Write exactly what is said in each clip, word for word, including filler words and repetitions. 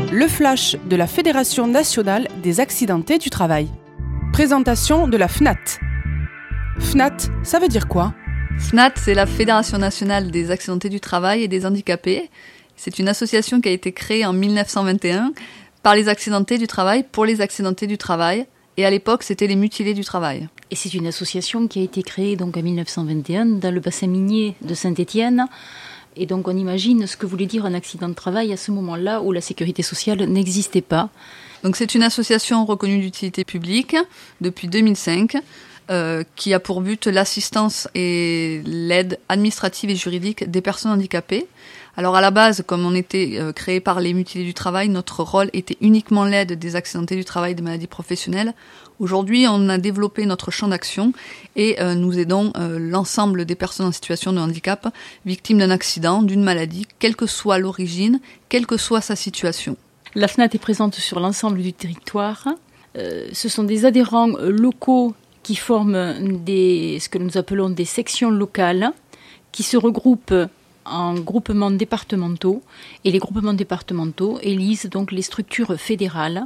Le flash de la Fédération nationale des accidentés du travail. Présentation de la F N A T. F N A T, ça veut dire quoi ? F N A T, c'est la Fédération nationale des accidentés du travail et des handicapés. C'est une association qui a été créée en dix-neuf cent vingt et un par les accidentés du travail pour les accidentés du travail. Et à l'époque, c'était les mutilés du travail. Et c'est une association qui a été créée donc en dix-neuf cent vingt et un dans le bassin minier de Saint-Étienne. Et donc on imagine ce que voulait dire un accident de travail à ce moment-là où la sécurité sociale n'existait pas. Donc c'est une association reconnue d'utilité publique depuis deux mille cinq euh, qui a pour but l'assistance et l'aide administrative et juridique des personnes handicapées. Alors à la base, comme on était euh, créé par les mutilés du travail, notre rôle était uniquement l'aide des accidentés du travail et des maladies professionnelles. Aujourd'hui, on a développé notre champ d'action et euh, nous aidons euh, l'ensemble des personnes en situation de handicap victimes d'un accident, d'une maladie, quelle que soit l'origine, quelle que soit sa situation. La F N A T est présente sur l'ensemble du territoire. Euh, ce sont des adhérents locaux qui forment des, ce que nous appelons des sections locales qui se regroupent en groupements départementaux et les groupements départementaux élisent donc les structures fédérales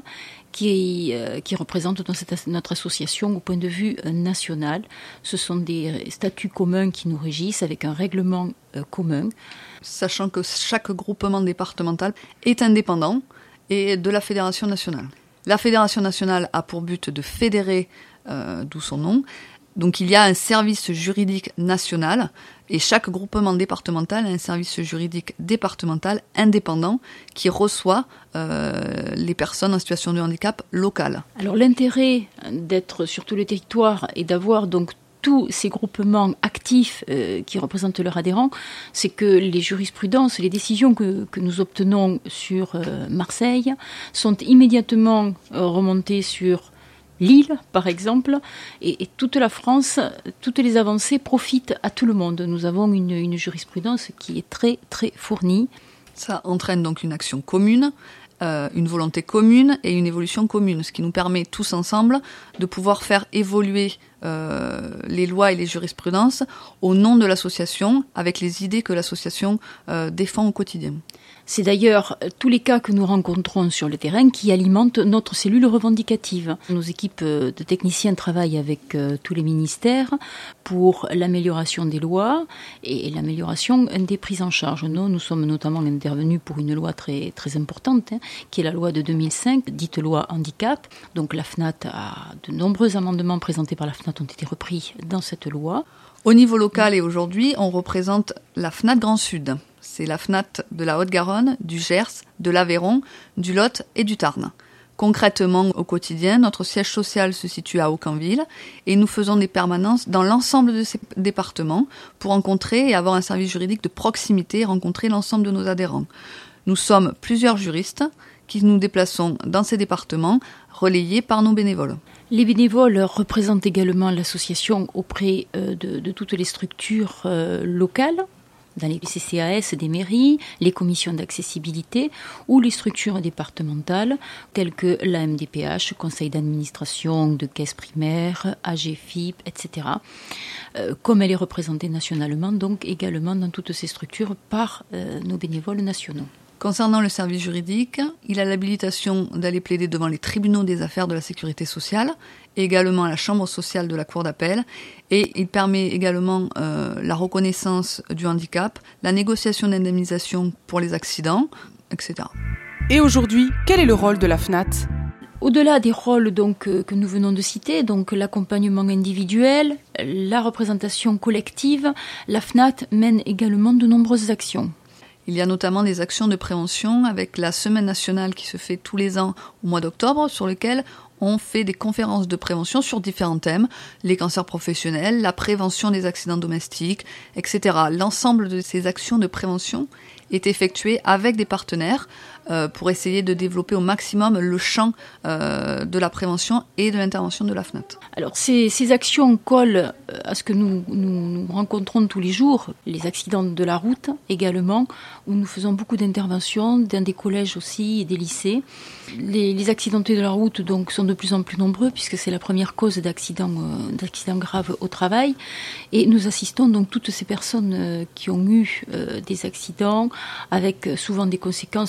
qui, euh, qui représentent dans cette, notre association au point de vue euh, national. Ce sont des statuts communs qui nous régissent avec un règlement euh, commun. Sachant que chaque groupement départemental est indépendant et de la Fédération nationale. La Fédération nationale a pour but de fédérer, euh, d'où son nom. Donc il y a un service juridique national et chaque groupement départemental a un service juridique départemental indépendant qui reçoit euh, les personnes en situation de handicap locales. Alors l'intérêt d'être sur tout le territoire et d'avoir donc tous ces groupements actifs euh, qui représentent leurs adhérents, c'est que les jurisprudences, les décisions que, que nous obtenons sur euh, Marseille sont immédiatement euh, remontées sur Lille, par exemple, et, et toute la France, toutes les avancées profitent à tout le monde. Nous avons une, une jurisprudence qui est très, très fournie. Ça entraîne donc une action commune, euh, une volonté commune et une évolution commune, ce qui nous permet tous ensemble de pouvoir faire évoluer euh, les lois et les jurisprudences au nom de l'association, avec les idées que l'association euh, défend au quotidien. C'est d'ailleurs tous les cas que nous rencontrons sur le terrain qui alimentent notre cellule revendicative. Nos équipes de techniciens travaillent avec euh, tous les ministères pour l'amélioration des lois et l'amélioration des prises en charge. Nous, nous sommes notamment intervenus pour une loi très, très importante, hein, qui est la loi de deux mille cinq, dite loi handicap. Donc la F N A T a de nombreux amendements présentés par la F N A T ont été repris dans cette loi. Au niveau local et aujourd'hui, on représente la F N A T Grand Sud. C'est la F N A T de la Haute-Garonne, du Gers, de l'Aveyron, du Lot et du Tarn. Concrètement, au quotidien, notre siège social se situe à Aucamville et nous faisons des permanences dans l'ensemble de ces départements pour rencontrer et avoir un service juridique de proximité et rencontrer l'ensemble de nos adhérents. Nous sommes plusieurs juristes qui nous déplaçons dans ces départements, relayés par nos bénévoles. Les bénévoles représentent également l'association auprès de, de toutes les structures euh, locales, dans les C C A S des mairies, les commissions d'accessibilité ou les structures départementales telles que l'A M D P H, conseil d'administration de caisse primaire, A G F I P, et cetera. Euh, comme elle est représentée nationalement, donc également dans toutes ces structures par euh, nos bénévoles nationaux. Concernant le service juridique, il a l'habilitation d'aller plaider devant les tribunaux des affaires de la sécurité sociale, et également à la chambre sociale de la cour d'appel, et il permet également euh, la reconnaissance du handicap, la négociation d'indemnisation pour les accidents, et cetera. Et aujourd'hui, quel est le rôle de la F N A T ? Au-delà des rôles donc, que nous venons de citer, donc l'accompagnement individuel, la représentation collective, la F N A T mène également de nombreuses actions. Il y a notamment des actions de prévention avec la semaine nationale qui se fait tous les ans au mois d'octobre, sur lequel on fait des conférences de prévention sur différents thèmes, les cancers professionnels, la prévention des accidents domestiques, et cetera. L'ensemble de ces actions de prévention est effectué avec des partenaires euh, pour essayer de développer au maximum le champ euh, de la prévention et de l'intervention de la F N A T. Alors ces, ces actions collent à ce que nous, nous, nous rencontrons tous les jours, les accidents de la route également, où nous faisons beaucoup d'interventions dans des collèges aussi et des lycées. Les, les accidentés de la route donc, sont de plus en plus nombreux puisque c'est la première cause d'accidents, euh, d'accidents graves au travail. Et nous assistons donc toutes ces personnes euh, qui ont eu euh, des accidents avec souvent des conséquences sur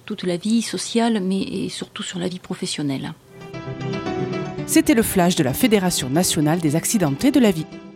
toute la vie sociale, mais surtout sur la vie professionnelle. C'était le flash de la Fédération nationale des accidentés de la vie.